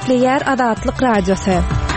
Esleyer Adatlyk Radiosu.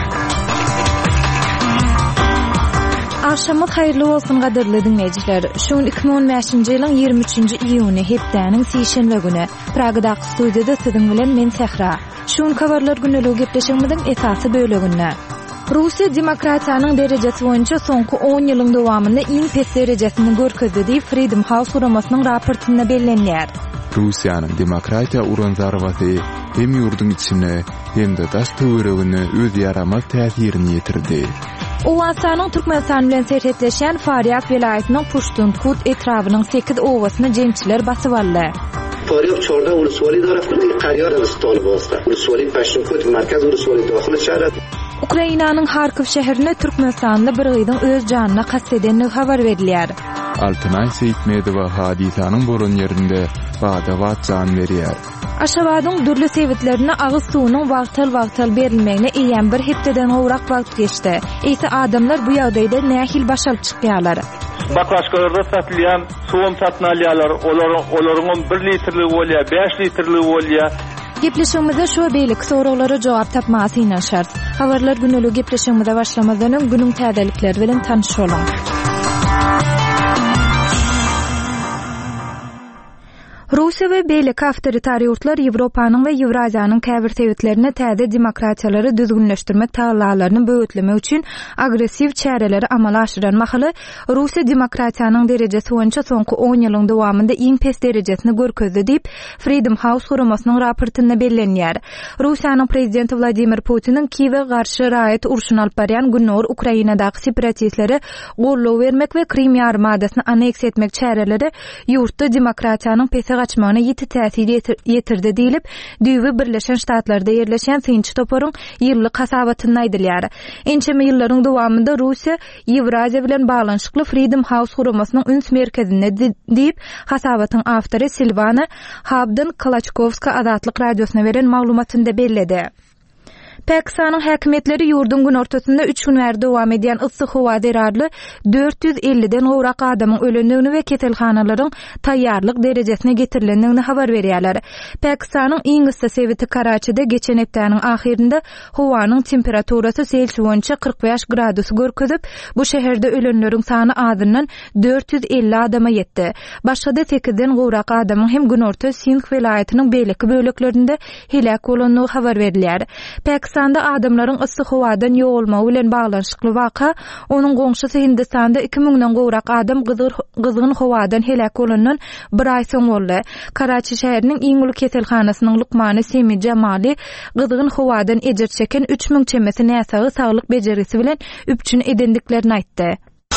Akşamyz hayrly bolsun gaderli dinleyijiler. Şuň 2015-nji ýylyň 23-nji iýuny hepdeniň sişenme güni. Pragadaky studiýada siziň bilen men Sehra. Şuň habarlar güneligi gepleşigimiziň esasy böleginde. Russiýa demokratiýanyň derejesi boýunça soňky 10 ýylyň dowamynda iň pes derejesini görkezdi diýip Freedom House guramasynyň raportynda bellenýär. Russiýanyň demokratiýa uranzarwaty hem ýurdun içine hem de daş töweregine öz ýaramaz täsirini ýetirdi. Owasanyň Türkmenistan bilen serhetleşen Faryab welaýatynyň Pushtunkut etrawynyň 8 owasyny jemçiler basyp aldy. فاریاب 14 ولسوالی داره خود قریار از طالباست. ولسوالی پشتونکوت مرکز ولسوالی داخل şäher. Ukrainanyň Harkiv şäherine Türkmenistanly bir gyzyň öz janyna kasteteni habar berilýär. Altynay Seyitmedowa hadisanyň boran ýerinde badawat jan berýär. Aşgabatyň dürli sebitlerine agyz suwunyň wagtal berilmegine eýen bir hepdeden gowrak wagt geçdi. Eýse adamlar bu ýagdaýda nähil başalyp çykýarlar. Baklaşgörde satylýan suwun satyn alýarlar. Olaryň 1 litrlik bolýa, 5 litrlik bolýa. Gepleşigimizde şu beýlik soraglary jogap tapmasy ýa şart. Habarlar güneligi gepleşigimizde başlamazdan öň günüň täzelikleri bilen tanışalım. Russiýa we beýleki awtoritar ýurtlar Ýewropanyň we Ýewraziýanyň käbir sebitlerine täze demokratiýalary düzgünleşdirmek taýlaklaryny böwetlemek üçin agressiw çäreleri amala aşyran mahaly Russiýa demokratiýanyň derejesi boýunça soňky 10 ýylyň dowamynda iň pes derejesini görkezdi diýip Freedom House guramasynyň raportynda bellenýär. Russiýanyň prezidenti Vladimir Putiniň Kiýewe garşy raýat urşuny alyp barýan Günnur Ukrainadaky separatistleri gollaw bermek we Krim ýarymadasyny aneks etmek çäreleri ýurtda demokratiýanyň pes gaçmagyna ýeti täsir ýetirdi diýilip, Düýbi Birleşen Ştatlarda ýerleşen Sinçi toparyň ýyllyk hasabatyny aýdylýar. Ençeme ýyllaryň dowamynda Russiýa Ýewraziýa bilen baglanyşykly Freedom House guramasynyň üns merkezinde diýip hasabatyň awtory Silvana Habdan-Kalachkovska Adatlyk radiosyna beren maglumatynda belledi. Pakistanyň häkimetleri ýurdun gün ortasynda 3 gün bäri dowam edýän yssyk howa derarly 450-den gowrak adamyň ölendigini we keselhanalaryň taýýarlyk derejesine getirilendigini habar berýärler. Pakistanyň iň ysy sebiti Karaçyda geçen hepdeniň ahirinde howanyň temperaturasy Selsius boýunça 45 gradus görkezip, bu şäherde ölenleriň sany azyndan 450 adama ýetdi. Başga-da 8-den gowrak adamyň hem gün orta Sindh welaýatynyň beýleki böleklerinde helak bolandygy habar berilýär. Pakistanda adamlaryň yssyk howadan ýoğulmagy bilen baglanyşykly waka, onuň goňşysy Hindistanda 2000-den gowrak adam gyzgyn howadan helak bolandan bir aý soň boldy. Karaçy şäheriniň iň uly keselhanasynyň Lukmany Semi Jamali gyzgyn howadan ejir çeken 3000 çemesi näsagy saglyk bejerisi bilen üpçün edendiklerini aýtdy.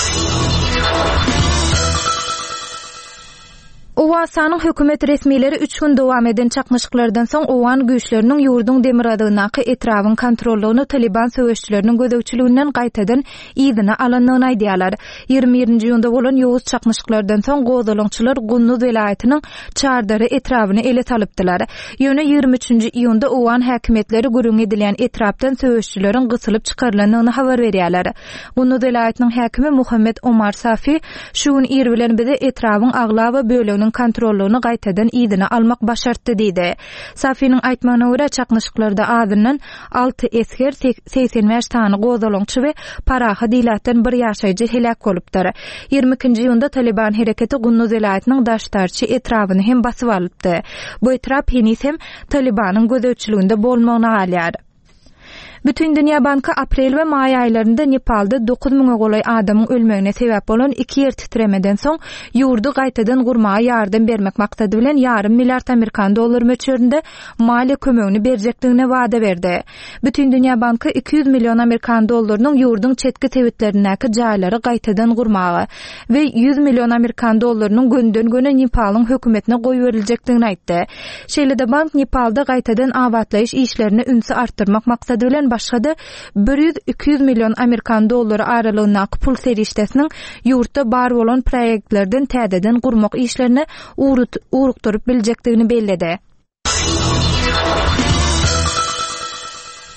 Owasanyň hökümet resmileri 3 gün dowam eden çakmyşyklardan soň owan güýçleriniň ýurdun demir adygynaky etrawyny kontrollugyny Taliban söwüşçileriniň gödäwçiliginden gaýtadan ýygyna alandygyny aýdýarlar. 21-nji ýylda bolan ýowuz çakmyşyklardan soň gozalyňçylar Gunnuz welaýatynyň çardary etrawyny ele salypdylar. Ýöne 23-nji ýylda owan häkimetleri gürüň edilen etrapdan söwüşçileriň gysylyp çykarylandygyny habar berýärler. Gunnuz welaýatynyň häkimi Muhammed Omar Safi şuň ýer bilen bizi etrawyň agla we böleginiň kontrollugyny gaýtadan ýygyna almak başartdy diýdi. Safiň aýtmagyna görä çakmyşyklarda azyndan 6 esker 85 tany gozalyňçy we paraha diýilen bir ýaşaýjy helak bolupdyr. 22-nji ýylda Taliban hereketi Gunnuz welaýatynyň daştarçy etrawyny hem basyp alypdy. Bu etrap hem Talibanyň gödäwçiliginde bolmagyna galýar. Bütün Dünya Banka aprel we may aýlarynda Nepalda 9000-e golay adamyň ölmegine sebäp bolan 2 ýer titremeden soň ýurdu gaýtadan gurmaga ýardym bermek maksady bilen $500 milliard Amerikan dollary möçberinde maliýe kömegini berjekdigine wada berdi. Bütün Dünya Banka 200 milyon Amerikan dollarynyň ýurdun çetki sebitlerindäki jaýlary gaýtadan gurmaga we 100 milyon Amerikan dollarynyň gönden göne Nepalyň hökümetine goýup beriljekdigini aýtdy. Şeýle-de bank Nepalda gaýtadan awatlaýyş işlerini ünsü artdyrmak maksady bilen başga-da 100-200 milyon Amerikan dollary aralygyndaky pul serişdesiniň ýurtda bar bolan proýektlerden täzeden gurmak işlerini urukdurup biljekdigini belledi.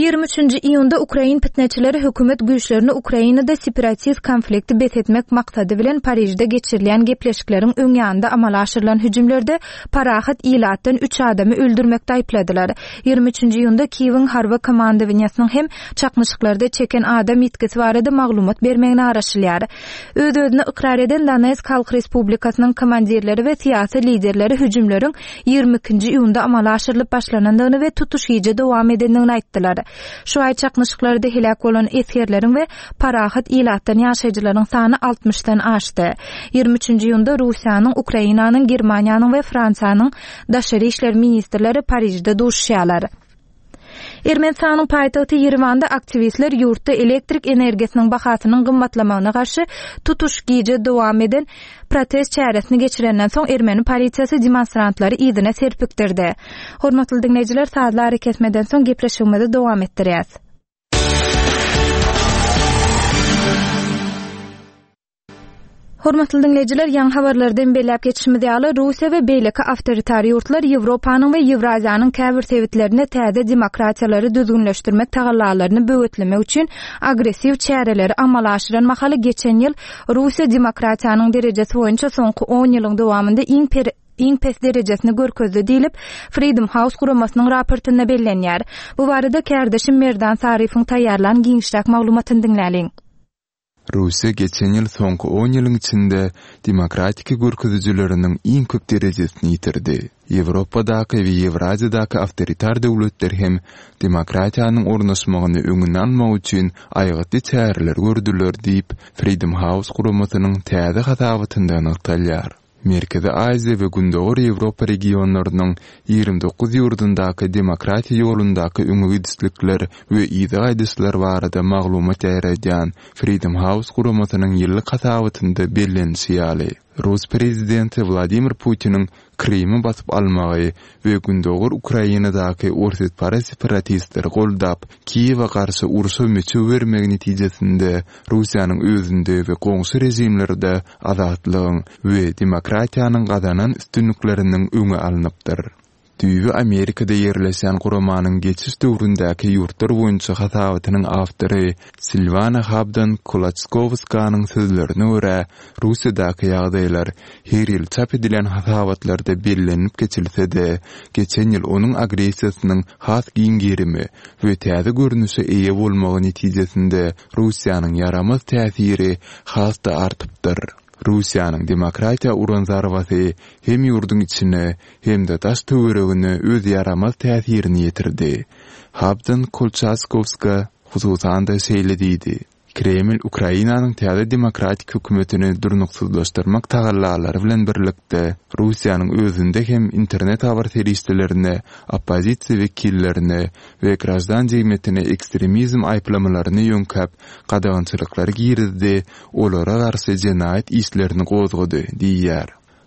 23 iyunda Ukrayn pitneçileri hökümet güýçlerini Ukraynada separatist konflikti bethetmek maksady bilen Parijde geçirilen gepleşiklerin öňýände amala aşyrylan hüjümlerde parahat ilatdan 3 adamy öldürmekde aýpladylar. 23 iyunda Kiýewiň harba komandowaniýasynyň hem çakmyşyklarda çeken adam ýetkisi barada maglumat bermegini araşdyrýar. Öz-özüne ikrar eden Donetsk Halk Respublikasynyň komandirleri we syýasy liderleri hüjümleriň 22 iyunda amala aşyrylyp başlanandygyny we tutuşyjy dowam edendigini aýtdylar. Şu ay çakmyşyklarda helak bolan eskerleriň we parahat ilatdan ýaşaýjylaryň sany 60-dan aşdy. 23 iyunda Russiýanyň, Ukrainanyň, Germaniýanyň we Fransiýanyň daşary işler ministrleri Parijde duşýarlar. Ermenistanyň paýtagty Ýerewanda aktivistler ýurtda elektrik energiýasynyň bahasynyň gymmatlamagyna garşy tutuş giýje dowam eden protest çäresini geçirenden soň Ermeni polisiýasy demonstrantlary ýzyna serpikdirdi. Hormatly dinleýijiler, saatlar kesmeden soň gepleşigimizi dowam etdirýäs. Hormatly dinleýijiler, ýaňy habarlardan belläp geçişimiz ýaly Russiýa we beýleki awtoritar ýurtlar Ýewropanyň we Ýewraziýanyň käbir tewitlerini täze demokratiýalary düzgünleşdirmek tagallalaryny böwetlemek üçin agressiw çäreleri amala aşyran mahaly geçen ýyl Russiýa demokratiýanyň derejesi boýunça soňky 10 ýylyň dowamynda iň pes derejesini görkezdi diýilip Freedom House guramasynyň raportynda bellenýär. Bu barada kärdeşim Merdan Sarifoň taýýarlan giňişlik maglumatyny dinläliň. Russiýa geçen ýyl soňky 10 ýylyň içinde demokratik görkezüjileriniň iň köp derejesini ýitirdi. Ýewropadaky we Ýewraziýadaky awtoritar döwletler hem demokratiýanyň ornaşmagyny öňüne almak üçin aýgatly çäreler gördüler diýip Freedom House guramasynyň täze hatabatynda anykdalýar. Merkezi Aziýa we Gündoğur Ýewropa regionlarynyň 29 ýurdundaky demokratiýa ýolundaky öňügidislikler we ýygy-aýdyslar barada maglumat ýaýraýan Freedom House guramasynyň ýyllyk hatabatynda bellenýär. Rus prezidenti Vladimir Putin'in Krimi basyp almagy we Gündoğur Ukrainadaky ortodokс separatistler goldap Kiýewe garşy urusy meçe bermegi netijesinde Russiýanyň özünde we goňşy rejimlerde azatlygyň we demokratiýanyň gazanan üstünlükleriniň öňe alınıpdyr. Düýbi Amerikada ýerleşen guramanyň geçiş döwründäki ýurtlar boýunça hatabatynyň awtory Silvana Habdan-Kulatskovskanyň sözlerine görä, Russiýadaky ýagdaýlar her ýyl çap edilen hatabatlarda bellenip geçilse-de, geçen ýyl onuň agressiýasynyň has giňgerimi we täze görnüşe eýe bolmagy netijesinde Russiýanyň yaramaz täsiri hasda artypdyr. Russiýanyň demokratiýa uranzarwasy hem ýurduň içine hem de daş töweregine öz yaramaz täsirini ýetirdi. Habdan-Kulatskovska hususanda seýledidi. Kreml Ukrainanyň täze demokratik hökümetini durnuksuzlaşdyrmak tagallalary bilen birlikde Russiýanyň özünde hem internet habar serişlerine, opozisiýa wekillerine we grajdan jemgyýetine ekstremizm aýplamalaryny ýönkäp gadagynçylyklary girizdi, olara garşy jenaýat işlerini gozgady diýýär.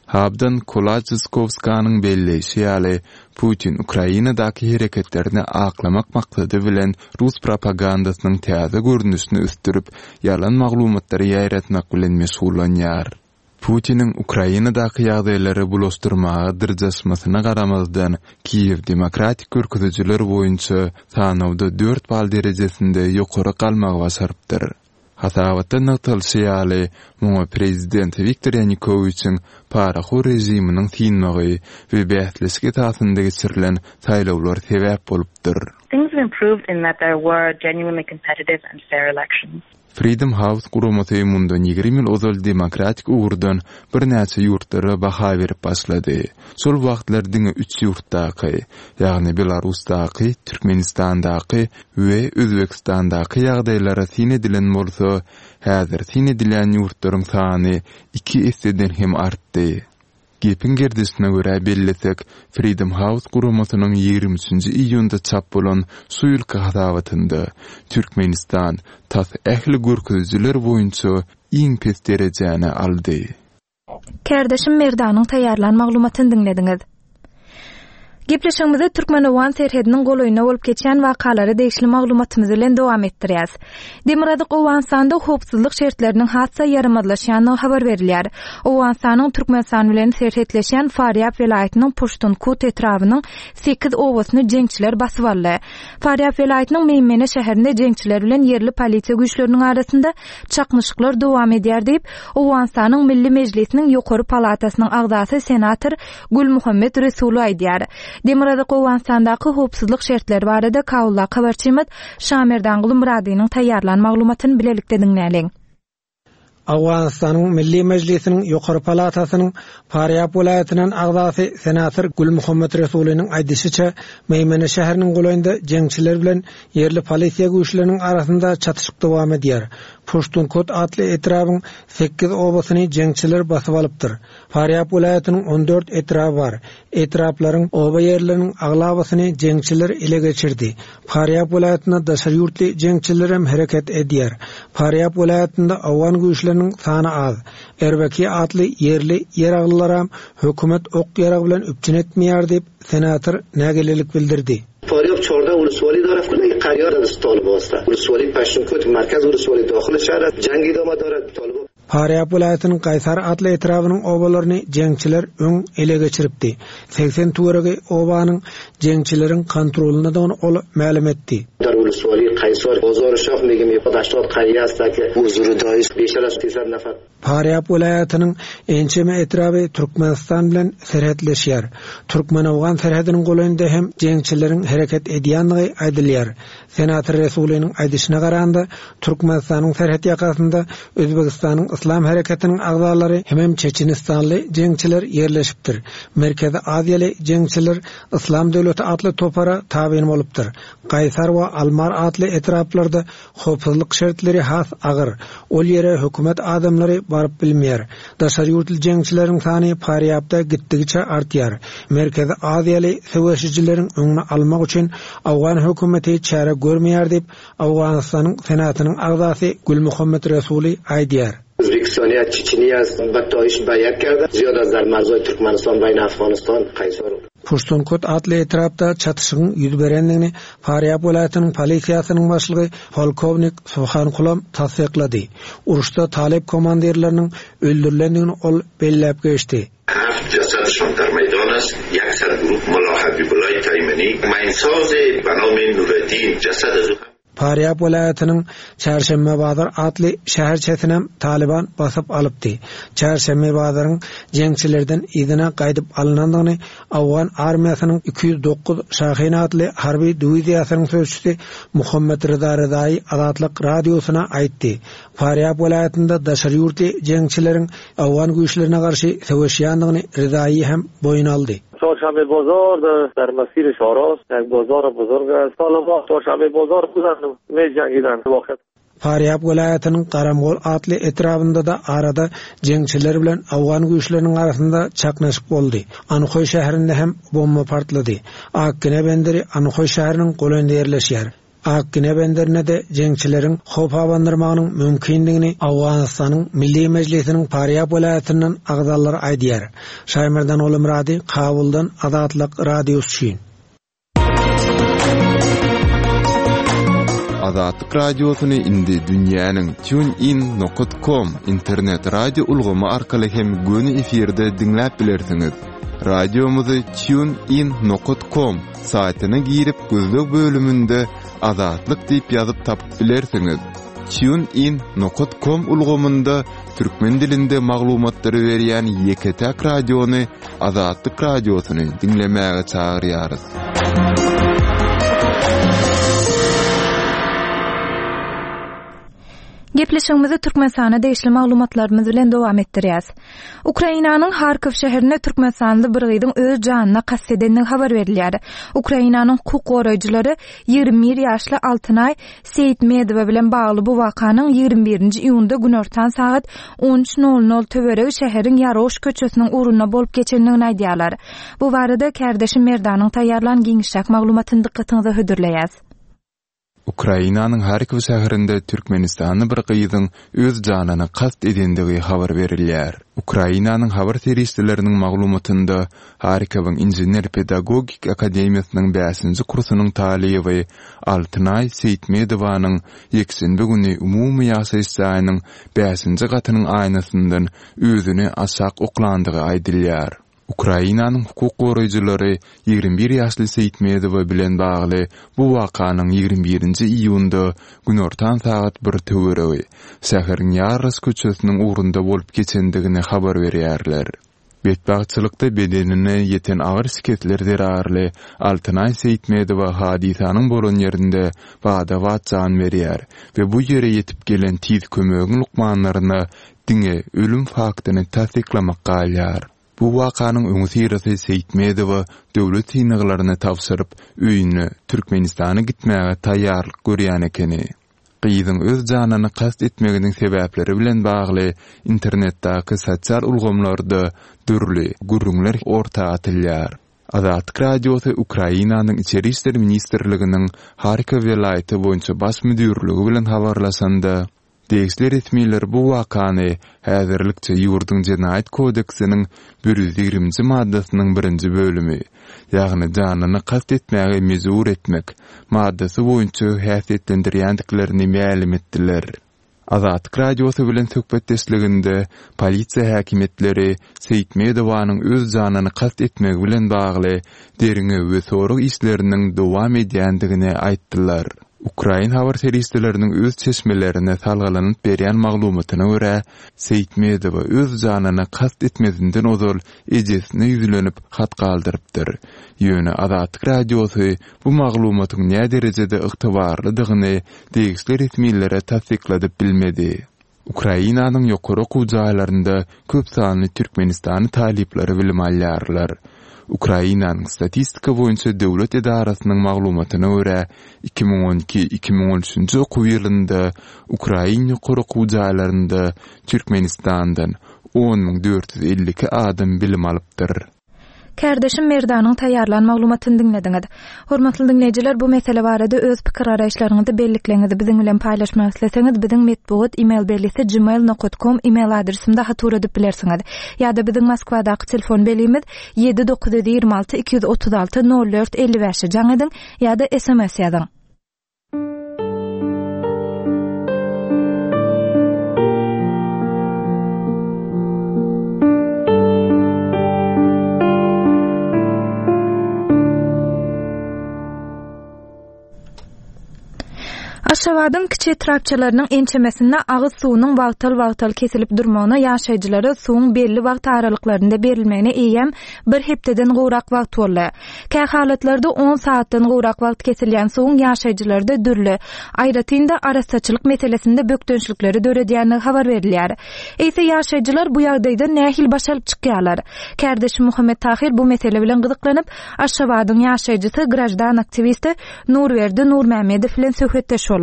Habdan-Kulatskovskanyň belleşi ýaly Putin Ukrainadaky hereketlerini aklamak maksady bilen Rus propagandasynyň täze görnüşini üstürüp ýalan maglumatlary ýaýratmak bilen meşgullanýar. Putinin Ukrainadaky ýagdaýlary bulaşdyrmaga dyrjaşmasyna garamazdan Kiýew demokratik görkezüjiler boýunça sanawda 4 bal derejesinde ýokary galmagy başarypdyr. Hatabatda nagtalşy muňa prezident Viktor Yanukowyçyň paraxo rejiminiň tinmagy we bähtlesgi tasynda geçirilen saýlawlar sebäp bolupdyr. Things have improved in that there were genuinely competitive and fair elections. Freedom House guramaty mundan 20 ýyl ozal demokratik uğurdan bir näçe ýurtlara baha berip başlady. Şol wagtlar diňe 3 ýurtdaky, ýagny Belarusdaky, Türkmenistandaky we Özbekistandaky ýagdaýlara tin edilen bolsa, häzir tin edilen ýurtlaryň sany 2 eseden hem artdy. Gepin gerdisine göre bellesek, Freedom House guramasynyň 23 iýunda çap bolan suýulka hatabatynda Türkmenistan tas ähli görkezüjiler boýunça iň pes derejäni aldy. Kärdeşim Merdanyň taýýarlan maglumatyny dinlediňiz. Gepleşigimizi Türkmenowan serhediniň golaýyna bolup geçen wakalary deýişli maglumatymyz bilen dowam etdirýäs. Demirady Owganstanda howpsuzlyk şertleriniň hatsa ýaramadlaşýanyny habar berilýär. Owganstanyň Türkmenistan bilen serhetleşen Faryap welaýatynyň Pushtunkut etrawynyň 8 owasyny jeňçiler basyp aldy. Faryap welaýatynyň Meýmene şäherinde jeňçiler bilen yerli polisiýa güýçleriniň arasynda çaknyşyklar dowam edýär diýip Owganstanyň Milli Mejlisiniň ýokary palatasynyň agzasy senator Gülmuhammed Resul aýdýar. Demirady Owganstandaky howpsuzlyk şertleri barada Kabulla habarçymyz Şamerdan Gulmuradynyň taýýarlan maglumatyny bilelikde dinläliň. Awganistanyň Milli Mejlisiniň ýokary palatasynyň Faryap welaýatynyň agzasy senator Gülmuhammed Resulynyň aýdýşyça Meýmene şäheriniň golaýynda jeňçiler bilen yerli polisiýa güýçleriniň arasynda çatyşyk dowam edýär. Pushtunkut atly etrawyň 8 obasyny jeňçiler basyp alypdyr. Faryap welaýatynyň 14 etrawy bar. Etraplaryň oba ýerleriniň aglabasyny jeňçiler ele geçirdi. Faryap welaýatyna daşar ýurtly jeňçiler hem hereket edýär. Faryap welaýatynda awgan güýçleriniň sany az. Erbeki atly yerli ýeraglylar hökümet ok ýarag bilen üpçün etmeýär diýip senator nägelelik bildirdi. فاریاب 14 ولسوالی داره فکر قریار از طالب واسطه ولسوالی پشتونکوت مرکز ولسوالی داخل شهر جنگی ادامه داره طالب Faryap welaýatynyň Gaýsar atly etrawynyň obalaryny jeňçiler öň ele geçiripdi. 80 tuwragi obanyň jeňçileriň kontrolyna da ol ma'lum etdi. ولسوالی قیصر بازار شاخ میگم 80 قریه است که حضور دایش بیشتر از 300 نفر. Faryap welaýatynyň ençeme etrawy Türkmenistan bilen serhetleşýär. Türkmenowgan serhediniň golaýynda hem jeňçileriň hereket edýänligi aýdylýar. Senator Resulynyň aýdyşyna garanda Türkmenistanyň serhet ýakasynda Özbegistanyň İslam hareketinin agzalary hem Çeçenistanly jeňçiler ýerleşipdir. Merkezi Aziýaly jeňçiler İslam döwleti atly topara tabiň bolupdyr. Gaýsar we Almar atly etraplarda howpsuzlyk şertleri has agyr. Ol ýere hökümet adamlary baryp bilmeýär. Daşary ýurtly jeňçileriň sany Faryapda gitdigiçe artýar. Merkezi Aziýaly söwüşçileriň öňüne almak üçin Awgan hökümeti çäre görmeýär diýip Awganistanyň senatynyň agzasy Gülmuhammed Resuly aýdýar. Özbekistaniya, Çeçeniya batayış bayat kerdi. Ziyada az dar marzoy Türkmenistan bayna Afganistan Kaysar. Pushtunkut atly etrapda çatışygyň ýüz berendigini Faryap welaýatynyň polisiýasynyň başlygy polkovnik Sohan Qulam tasdiklady. Uruşda talep komandirleriniň öldürilendigini ol belläp geçdi. جسدشان در میدان است. یک سر گروه ملاحظه بلای تایمنی مینساز بنام نوردین جسد از Faryap welaýatynyň Çarşembe bazar atly şäherçesinem Taliban basyp alypdy. Çarşembe bazaryň jeňçilerden izine gaýdyp alynandygyny Awgan armiýasynyň 209 Şahin atly harby diwiziýasynyň sözçüsi Muhammed Rıza Rızaý Azatlyk radiosyna aýtdy. Faryap welaýatynda daşary ýurtly jeňçileriň Awgan güýçlerine garşy söwüşýändigini Rızaý hem boyun aldy. چهارشنبه بازار در مسیر شاراست، یک بازار بزرگ است. طالبان چهارشنبه بازار بودن می جنگیدن واقعا. Faryap welaýatynyň Garamgol atly etrabynda da arada jeňçiler bilen Awgan güýçleriniň arasynda çaknaşyk boldy. Anykoy şäherinde hem bomba partlady. Akkine benderi Anykoy şäheriniň golaýynda ýerleşýär. Akkine benderine de jeňçileriň howp abandyrmagynyň mümkindigini Awganistanyň Milli Mejlisiniň Faryap welaýatynyň agzalary aýdýar. Şaýmerdan Olumrady, Kabuldan Azatlyk radiosu. Azatlyk radiosyny indi dünýäniň tunein.com internet radio ulgamy arkaly hem göni efirde dinläp bilersiňiz. Radiomuzy tunein.com saýtyna girip gözlek bölümünde Azatlyk diýip ýazyp tapyp bilersiňiz. tunein.com ulgamynda türkmen dilinde maglumatlary berýän Ýeketäk radiony Azatlyk radiosyny dinlemäge çagyrýarys. Gepleşigimizi Türkmenistana deýişli maglumatlarymyz bilen dowam etdirýäs. Ukrainanyň Harkiv şäherinde Türkmenistanly bir gyzyň öz janyna kassedenini habar berilýär. Ukrainanyň hukuk goraýjylary 21 ýaşly Altynay Seyitmedowa bilen bagly bu wakanyň 21-nji iýunda günortan saat 13:00 töweregi şäheriň Yaroş köçesiniň urunyna bolup geçendigini aýdýarlar. Bu barada kärdeşim Merdanyň taýýarlan giňişjak maglumatyny dikkatiňize hödürleýäs. Ukrainanyň Harkiv şäherinde Türkmenistanyň bir gyýdyň öz janyny kast edendigi habar berilýär. Ukrainanyň habar teristleriniň maglumatynda Harkiwyň Injener Pedagogik Akademiýasynyň 5-nji kursunyň talyby Altynay Seyitmedowanyň ýekşembe güni umumy ýaşaýyş saýynyň 5-nji gatynyň aýnasyndan özüni aşak oklandygy aýdylýar. Ukrainanyň hukuk goraýjylary 21 ýaşly Seyitmedowa bilen bagly bu wakanyň 21-nji iýunda günortan saat 1 töwereги şäheriň Ýarras köçesiniň ugrunda bolup geçendigini habar berýärler. Betbagçylykda bedenine ýeten agyr siketler derarly Altynay Seyitmedowa hadisanyň bolan ýerinde bada can berýär we bu ýere ýetip gelen tiz kömegi lukmanlaryna diňe ölüm faktyny tasdiklamakka alýar. Bu wakanyň öňsirisi Seyitmedowa döwlet synaglaryna tapşyryp öýüne Türkmenistana gitmäge taýýarlyk görýän ekeni. Gyýdyň öz janyny kast etmeginiň sebäpleri bilen bagly internetdäki sosial ulgamlarda dürli gürrüňler ortaga atylýar. Azatlyk radiosy Ukrainanyň içeri işler ministrliginiň Harkiw welaýaty boýunça baş müdürligi bilen habarlaşanda Deýsler etmeýler bu wakany häzirlikçe ýurduň Jenaýat kodeksiniň 120-nji maddasynyň 1-nji bölümi, ýagny janyny kast etmäge mezur etmek maddasy boýunça häsiýetlendirýändiklerini ma'lum etdiler. Azatlyk radiosy bilen söhbetdeşliginde polisiýa häkimetleri Seyitmedowanyň öz janyny kast etmegi bilen bagly deriňe we sorag işleriniň dowam edýändigini aýtdylar. Ukrain habar teristleriniň öz çeşmelerine salgalanyp berýän maglumatyna görä, Seyitmedowa öz janyny kast etmezinden ozal ejesine ýüzlenip hat galdyrypdyr. Ýöne Azatlyk radiosy bu maglumatyň näme derejede ygtybarlydygyny deýisler etmeýlere tasdikladyp bilmedi. Ukrainanyň ýokary gujaýlarynda köp sanly Türkmenistany talipleri bilim alýarlar. Ukrainanyň statistika boýunça döwlet edarasynyň maglumatyna görä 2012-2013-nji okuw ýylynda Ukraina ýokary gujaýlarynda Türkmenistandan 10.452 adam bilim alypdyr. Kardeşim Merdanyň taýýarlan maglumatyny dinlediňiz. Hormatly dinleýijiler, bu mesele barada öz pikir araýşlaryňyzy bellikleňizi biziň bilen paýlaşmak isleseňiz, biziň medpugat email berlisi gmail.com email adresimde hatur edip bilersiňiz. Ýa-da biziň Moskwadaky telefon belimiz 79726 236 04 55 jaň ediň, ýa-da SMS ýazyň. Aşgabatyň kiçi trapçalarynyň ençemesinde agyz suwunyň wagtal kesilip durmagyna ýaşaýjylary suwuň belli wagt aralyklarynda berilmegine eýem bir hepdeden gowrak wagt boldy. Käy halatlarda 10 saatdan gowrak wagt kesilýän suwuň ýaşaýjylarda dürli aýratynda arasaçylyk meselesinde bökdönçlikleri döredýäni habar berilýär. Eýse ýaşaýjylar bu ýagdaýda nähil başaryp çykýarlar. Kardeşim Muhammed Tahir bu mesele bilen gyzyklanyp Aşgabatyň ýaşaýjysy grajdan aktivisti Nurberdi Nurmämedow bilen söhbetdeşdi.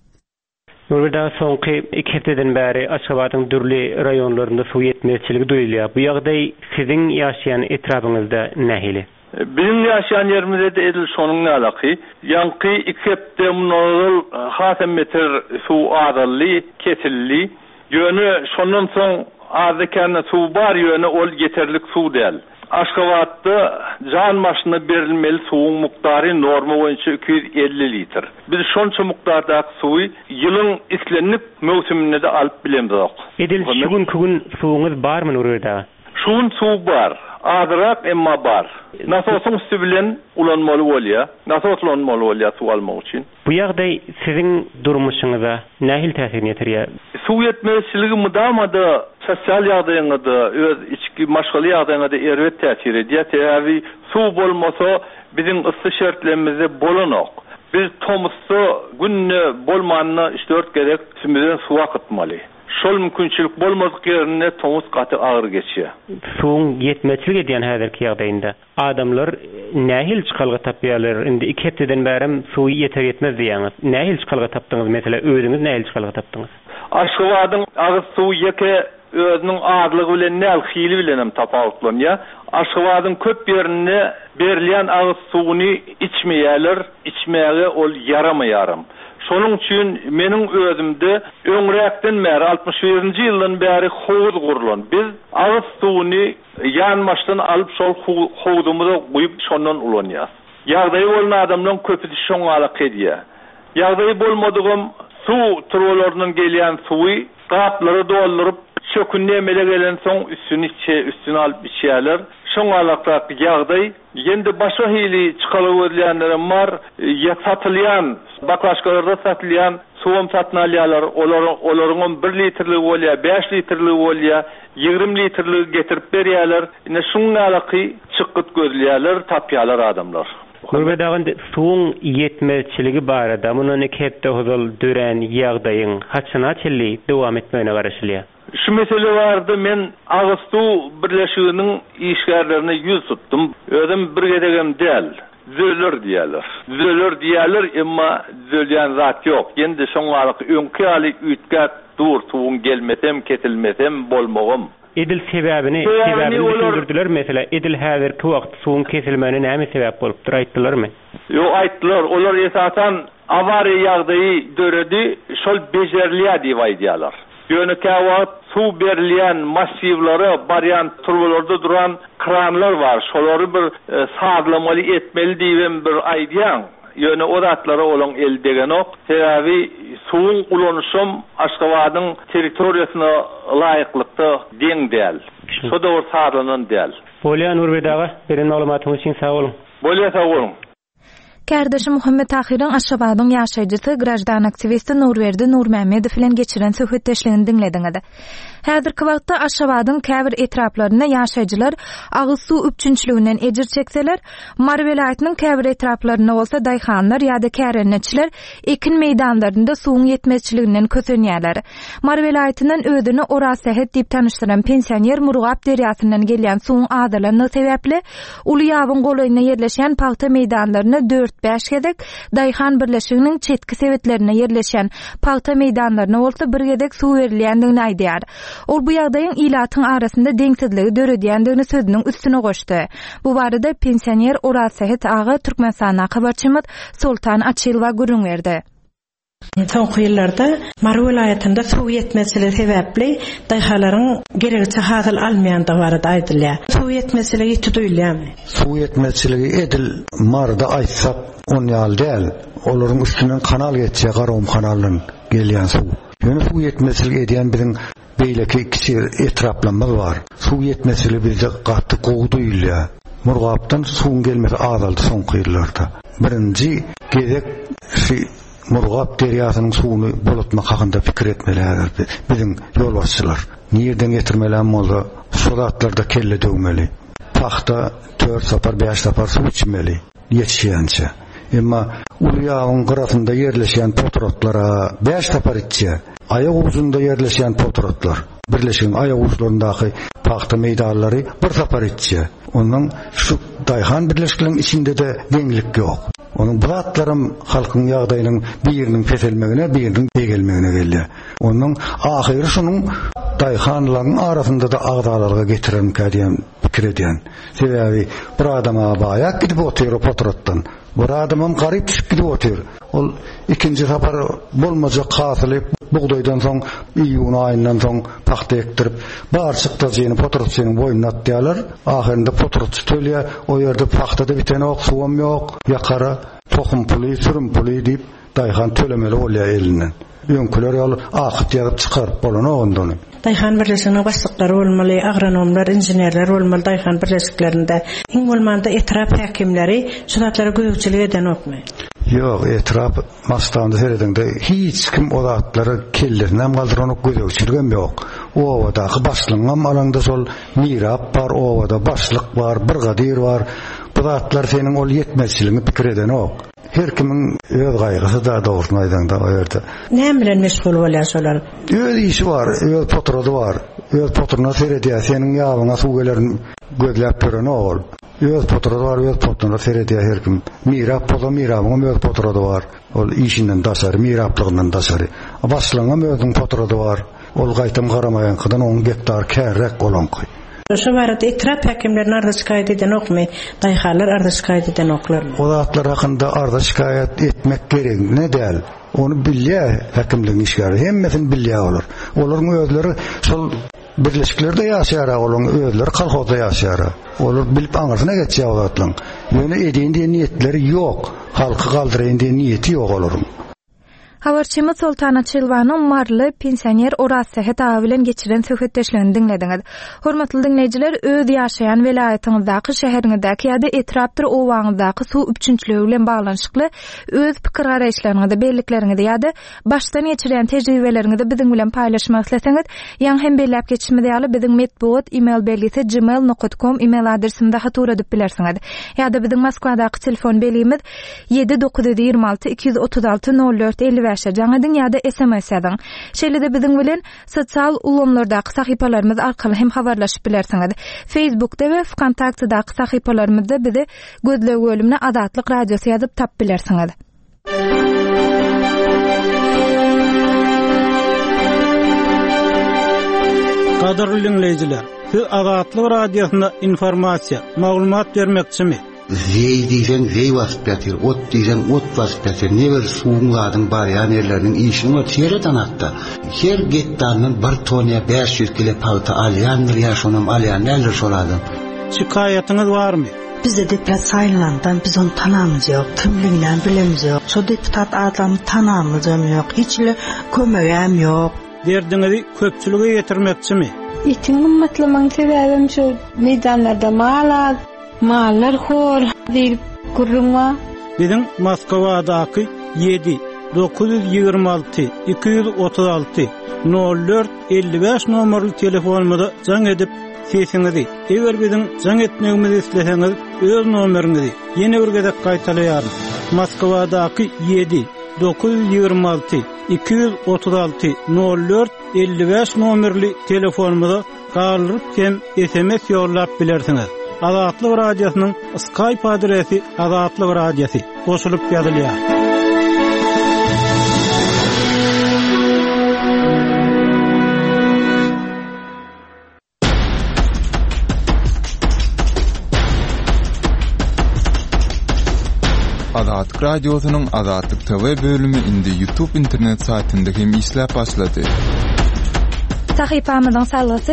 Nurberdi soňky 2 hepdeden bäri Aşgabatyň dürli raýonlarynda suw ýetmezçiligi duýulýar. Bu ýagdaý siziň ýaşaýan etrabyňyzda nähili? Bizim ýaşaýan ýerimizde de edil şonuň alaky. Ýanky 2 hepde munul hasam metr suw arally, kesilli. Ýöne şondan soň azykany suw bar ýöne ol yeterlik suw däl. Aşgabatda jan maşyna berilmeli suwuň muktary norma boýunça 250 litr. Biz şonça muktardaky suwy ýylyň islenip mövsüminde de alyp bilemdik. Edil şugun suwuňyz barmy Nurberdi? Şuň suw bar. Azrak emma bar. Nasosyň üstü bilen ulanmaly bolýar. Nasoslanmaly bolýar suw almak üçin. Bu ýagdaý siziň durmuşyňyza nähil täsir ýetirýär? Suw ýetmezçiligi mudamada sosial ýagdaýyňyzda, öz içki maşgaly ýagdaýyňyzda erwet täsir edýär. Täbi suw bolmasa biziň ysy şertlerimizde bolanok. Biz tomusda günne bolmanyny 3-4 gerek sümüden suw akytmaly. Şol mümkinçilik bolmadyk ýerine tomus gaty agyr geçýär. Suwuň ýetmezçilik edýän häzirki ýagdaýynda adamlar nähil çykalga tapýarlar? Indi 2 hepdeden bärim suw ýeter ýetmez diýäňiz. Nähil çykalga tapdyňyz? Mesela özüňiz nähil çykalga tapdyňyz? Aşgabatyň agyz suw ýeke özüniň azlygy bilen näl hili bilen tapawutlanýar. Aşgabatyň köp ýerine berilýän agyz suwuny içmeýärler, içmäge ol yaramaýarym. Şonuň üçin meniň özümde öňrekden bäri 61-nji ýyldan bäri howuz gurulan. Biz agyz suwuny ýanmaşdan alyp şol howuzumyza guýup şondan ulanýar. Ýagdaýy bolan adamlaryň köpüsi şoňa alaky edýär. Ýagdaýy bolmadygym suw turgalarynyň gelýän suwy gaplary doldurup çökünde emele gelen soň üstüne alyp içýärler. Şoňa alakda ýagdaý ýendi başga hili çykalyberýänler bar, ýatylýan, baklaşkalarda satylýan suwum satnalyarlar, olaryň 1 litrlik bolýa, 5 litrlik bolýa, 20 litrlik getirip berýärler. Ine şoňa alaky çykyt gözlýärler, tapýarlar adamlar. Gurbetagyn suwun ýetmezçiligi barada muny kepde hozal dören ýagdaýyň haçyna çelli dowam etmegine garaşylýar. Şu mesele vardı, men Ağustos birleşiginiň işgärlerine ýüz tutdum. Özüm bir gedegem däl. Zöller diýerler, emma zölýän zat ýok. Endi şoňalyk öňki alik ütgät dur tuğun gelmesem, ketilmesem bolmagym. Edil sebäbini düşündirdiler mesela. Edil häzirki wagt suwun kesilmegine näme sebäp bolupdyr aýtdylarmy? Ýok, aýtdylar. Olar esasan awariýa ýagdaýy döredi, şol bejerliýär diýip aýdýarlar. Ýöne wagt suw berilýän massivlary barýan turbalarda duran kranlar bar. Şolary bir saglamaly etmeli diýen bir aýdýan. Ýöne o zatlara olan el degen ok. Sebäbi suwun ulanışym Aşgabatyň territoriýasyna laýyklykda deň däl. Şo da bir saglanan däl. Bolýan Urbedaga beren maglumatyňyz üçin sag bolun. Bolýa sag bolun. Kärdeşim Muhammed Tahiryň Aşgabatyň ýaşaýjysy, grajdan aktivisti Nurberdi Nurmehmedow bilen geçiren söhbetdeşligini diňlediňiz. Häzirki wagtda Aşgabatyň käbir etraplaryna ýaşaýjylar agyz suw üçünçliginden ejir çekseler, Mar welaýatynyň käbir etraplaryna bolsa daýhanlar ýa-da kärenetçiler ekin meýdanlarynda suwun ýetmezçiliginden kösenýärler. Mar welaýatynyň özüni Orasahet diýip tanyşdyran pensioner Murgap derýasyndan gelýän suwun adalaryna sebäpli uly ýabyň golaýyna ýerleşen paxta meýdanlaryna 4-5 gedek, daýhan birleşiginiň çetki sebetlerine ýerleşen paxta meýdanlaryna bolsa bir gedek suw berilýändigini aýdýar. Ol bu ýagdaýyň ilatyň arasynda deňsizligi döredýändigini sözüniň üstüne goşdy. Bu barada pensioner Orasahet aga Türkmenistana habarçymyz Sultan Açylwa gürüň berdi. Soňky ýyllarda Mar welaýatynda suw ýetmezçiligi sebäpli daýhalaryň geregçe hasyl almaýandygy barada aýdylýar. Suw ýetmezçiligi tutulýarmy? Suw ýetmezçiligi edil Marda aýtsak on ýal däl. Olaryň üstünden kanal geçýär, Garawum kanalynyň gelýän suw. Ýöne suw ýetmezçiligi edýän biziň beýleki kiçik etraplanma bar. Suw ýetmezçiligi bizde gatty gowdulýar. Murgapdan suwun gelmesi azaldy soňky ýyllarda. Birinji gezek Murgap derýasynyň suwuny bolatmak hakynda pikir etmeliler biziň ýolbaşçylar. Nirden getirmelen bolsa, solatlarda kelle döwmeli. Paxta 4 sapar 5 sapar suw içmeli ýetişýänçe. Emma ulýagyň gyrasynda ýerleşýän potrotlara 5 sapar içýär. Ayak uzunda ýerleşýän potrotlar birleşigiň ayak uzlaryndaky paxta meýdanlary bir sapar içýär. Onuň şu daýhan birleşiginiň içinde de deňlik ýok. Onun bulatlarım halkın ýagdaýynyň biriniň keselmegine, biriniň begelmegine geldi. Onun ahyry şunun daýhanlaryň arasynda da agdalarga getiren kädiýän pikir edýän. Sebäbi bir adama baýak gidip otyr potrotdan. Bir adamam garyp düşüp gidip otyr. Ol ikinji sapar bolmajak hasyly buğdaýdan soň iýun aýyndan soň paxta ektirip barçykda jeni potrotçynyň boýuna atýarlar. Ahyrynda potrotçy tölýär, o ýerde paxtada bitene ok, suwam ýok, ýakara tohum puly, sürüm puly diýip daýhan tölemeli bolýar elinden. Öňküler ýaly akyt ýagyp çykaryp bolan ondan. Daýhan birleşiginiň başlyklary bolmaly, agronomlar, inženerler bolmaly daýhan birleşiklerinde. Iň bolmanda etrap häkimleri şuratlara gözükçilik eden okmy? Ýok, etrap mastanda seredinde hiç kim o zatlara kellerinem galdyran gözükçilgem ýok. Owadaky başlygyň alanda sol mirap bar, owada başlyk bar, bir gadyr bar. Bu zatlar seniň ol ýetmezçiligini pikir eden ok. Her kimiň öz gaýrysy da dogrusyny aýdanda o ýerde. Näme bilen meşgul bolýar şolar? Öz işi bar, öz potrody bar. Öz potruna seredýär, seniň ýabyňa suw gelerin gözläp gören ol. Öz potrody bar, öz potruna seredýär her kim. Mirap poza mirabyň öz potrody bar. Ol işinden daşary, miraplygynyň daşary. Başlygyň özüň potrody bar. Ol gaýtam garamaýan gydan 10 hektar kärrek bolanky. Şu barada etrap häkimlerini arda şikayet eden okmy? Daýhalar arda şikayet eden oklarmy? O zatlar hakynda arda şikayet etmek gerek ne däl. Onu bilýär häkimligiň işgäri. Hemmesin bilýär olur. Olaryň özleri şol birleşiklerde ýaşaýar, olaryň özleri kolhozda ýaşaýar. Olar bilip aňyrsına geçýär olatlaryň. Ýöne edýän niýetleri ýok. Halky galdyrýan niýeti ýok olaryň. Habarçymyz Sultana Çylwanyň marly pensioner Oraz Sehet ağa bilen geçiren söhbetdeşlerini dinlediňiz. Hormatly dinleyijiler, öz ýaşaýan welaýatyňyzdaky şäheriňizdaky ýa-da etrapdyr owaňyzdaky suw üçünçligi bilen baglanşykly öz pikir garaýşlaryňyzda, bellikleriňizde ýa-da başdan geçiren tejribeleriňizde biziň bilen paýlaşmak isleseňiz, ýa hem belläp geçişmede ýaly biziň medbuat email belgisi gmail.com email adresimde hatur edip bilersiňiz. Ýa-da biziň Moskwadaky telefon belgimiz 7926 236 04 50 jaňadyň ýa-da SMS ýazyň. Şeýle-de biziň bilen sosial ulanlardaky sahypalarymyz arkaly hem habarlaşyp bilersiňiz. Facebookda we Wkontaktedaky sahypalarymyzda bizi gözle bölümine Adatlyk radiosy ýazyp tap bilersiňiz. Gaderly dinleyijiler, siz Adatlyk radiosynda informasiýa, maglumat bermekçimi? Zey diýsen zey wasyp ýatyr, ot diýsen ot wasyp ýatyr. Neber suwunladyň bar ýanerleriniň işini ot ýere tanatdy. Her getdandan bir toniýa 500 kilo palta alýandyr, ýaşanam alýanlar şolady. Şikaýatyňyz barmy? Bizde deputat saýlandan biz onu tanamyz ýok, kimliginden bilemiz ýok. Şo deputat adamy tanamyz ýok, hiçle kömegem ýok. Derdiňizi köpçülüge ýetirmekçimi? Itiň gymmatlygyň sebäbim şu meýdanlarda mallar hor diýip gurrunma. Biziň Moskwadaky 7 926 236 04 55 nomerli telefonumyza jaň edip sesiňizi, eger biziň jaň etmegimizi isleseňiz, öz nomeriňizi ýene bir gezek gaýtalaýar. Moskwadaky 7 926 236 04 55 nomerli telefonumyza galyp hem SMS ýollap bilersiňiz. Adatlyk radiosynyň Skype adresi Adatlyk radiosy goşulyp ýazylýar. Adatlyk radiosynyň Adatlyk TV bölümi indi YouTube internet saytynda hem işläp başlady. Sahypamyzyň salgasy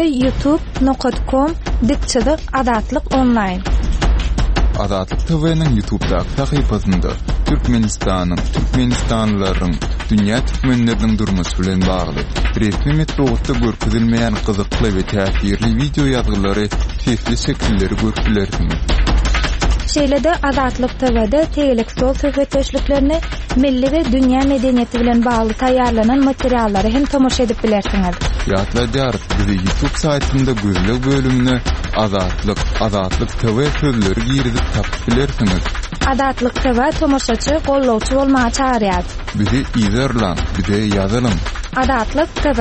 youtube.com/Adatlyk online. Adatlyk TV'niň YouTube'daky sahypasynda Türkmenistanyň, türkmenistanlylaryň, dünýä türkmenleriniň durmuşy bilen bagly resmi metodda görkezilmeýän gyzykly we täsirli video ýazgylary, sesli şekilleri görüpilersiňiz. Şeýle-de Adatlyk TV'de tegelik stol söhbetdeşliklerini, milli we dünýä medeniýeti bilen bagly taýýarlanan materiallary hem tomoşa edip bilersiňiz. Ýatlaýar, bizi YouTube saytynda gözlek bölümine Adatlyk TV sözleri girizip tapyp bilersiňiz. Adatlyk TV tomoşaçy, gollawçy bolmagy çağırýar. Bizi izlerlen, bize ýazalym. Adatlyk TV.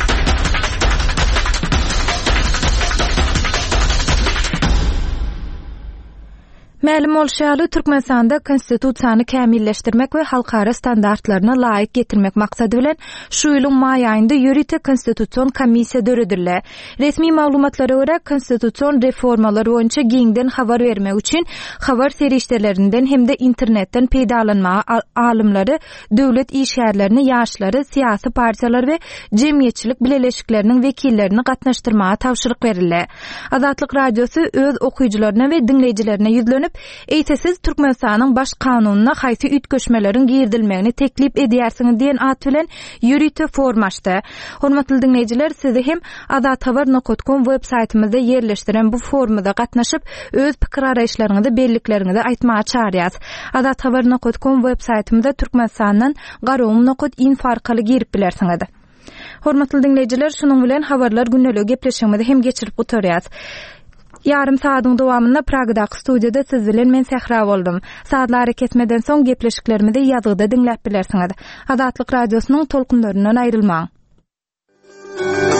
Mälim bolşaly Türkmenistanda konstitusiýany kämilleşdirmek we halkara standartlaryna laýyk getirmek maksady bilen şu ýylyň may aýynda ýürüte konstitusiýon komissiýa döredildi. Resmi maglumatlara görä konstitusiýon reformalary boýunça giňden habar bermek üçin habar serişdelerinden hem de internetden peýdalanmagy alymlary, döwlet işgärlerini, ýaşlary, siýasy partiýalar we jemgyýetçilik bileleşikleriniň wekillerini gatnaşdyrmagy tawşyryk berildi. Adatlyk radiosy öz okuýjylaryna we dinleýijilerine ýüzlenip eýtesiz Türkmenistanyň baş kanunyna haýsy ütköşmeleriň girdilmegini teklip edýärsiňiz diýen at bilen ýürüte formaşdy. Hormatly dinleýijiler, sizi hem adathabar.com web saýtymyzda ýerleşdiren bu formada gatnaşyp öz pikir araýşlaryňyzy, bellikleriňizi aýtmagy çağırýar. Adathabar.com web saýtymyzda Türkmenistanyň garawum.info arkaly girip bilersiňiz. Hormatly dinleýijiler, şunuň bilen habarlar günnelik gepleşigimizi hem geçirip oturýar. Yarım saatyň dowamynda Pragadaky studiýada siz bilen men Sehra boldum. Saatlar ketmeden soň gepleşiklerimizi ýazgyda dinläp bilersiňiz. Adatlyk radiosynyň tolkunlaryndan aýrylmaň.